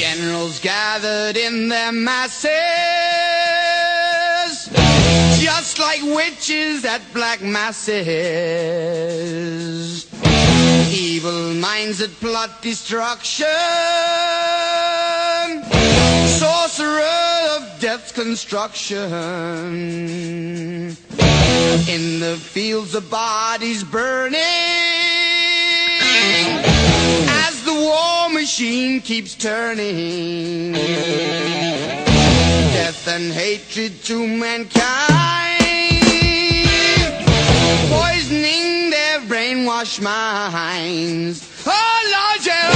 Generals gathered in their masses, just like witches at black masses. Evil minds that plot destruction, sorcerer of death's construction. In the fields of bodies burning, as the war machine keeps turning. Death and hatred to mankind, poisoning their brainwashed minds. Oh Lord, yeah.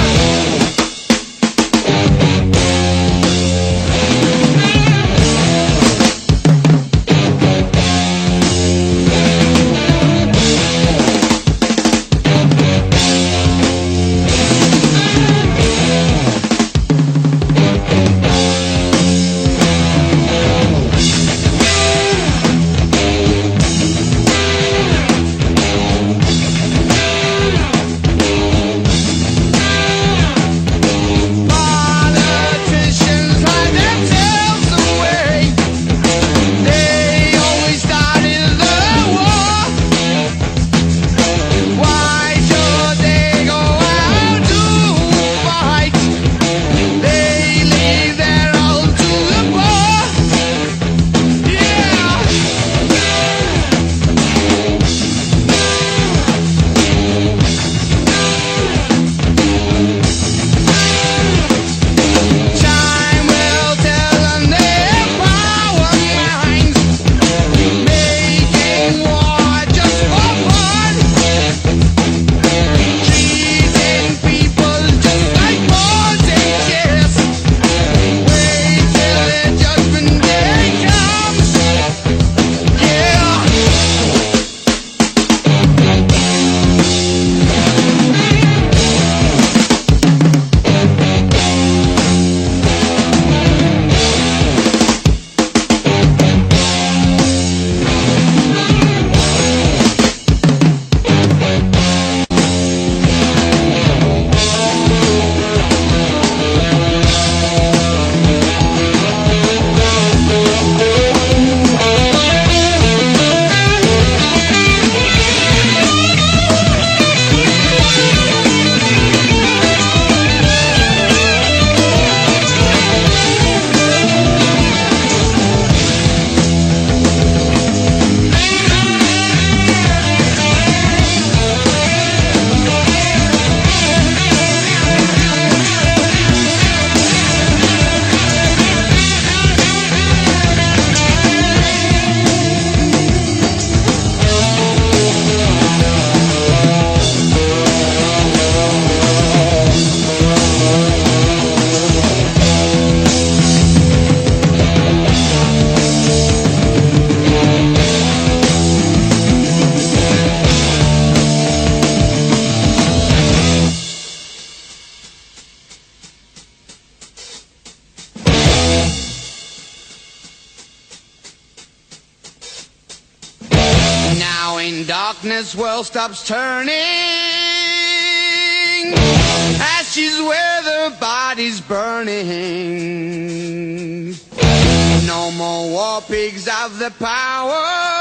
Now in darkness world stops turning, ashes where the body's burning. No more war pigs have the power,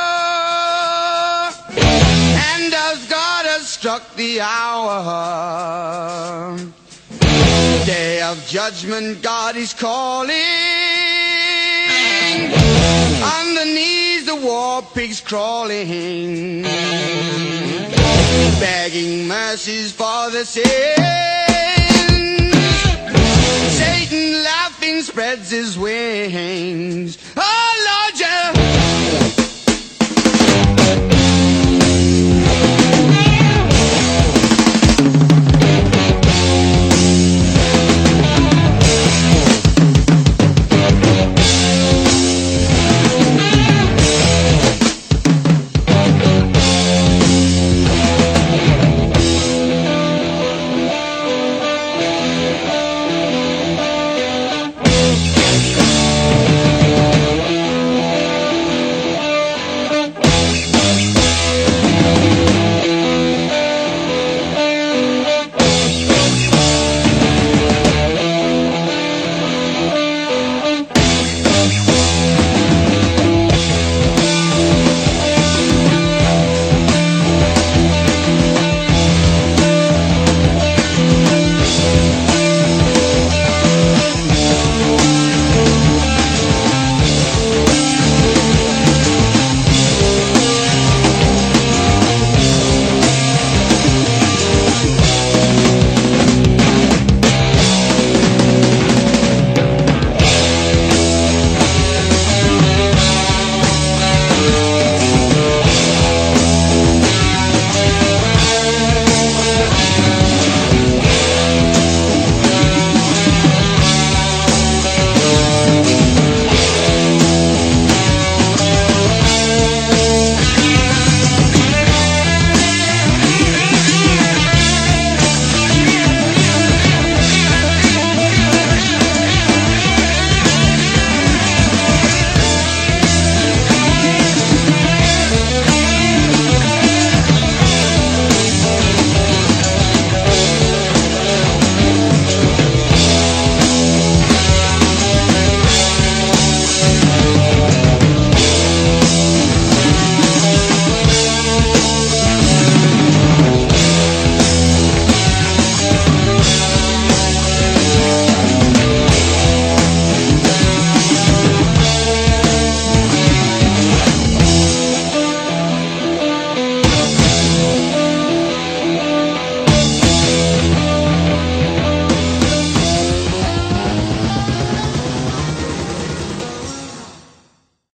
and as God has struck the hour, day of judgment God is calling. On the knees the war pigs crawling, begging mercies for the sins. Satan laughing spreads his wings. Oh Lord, yeah.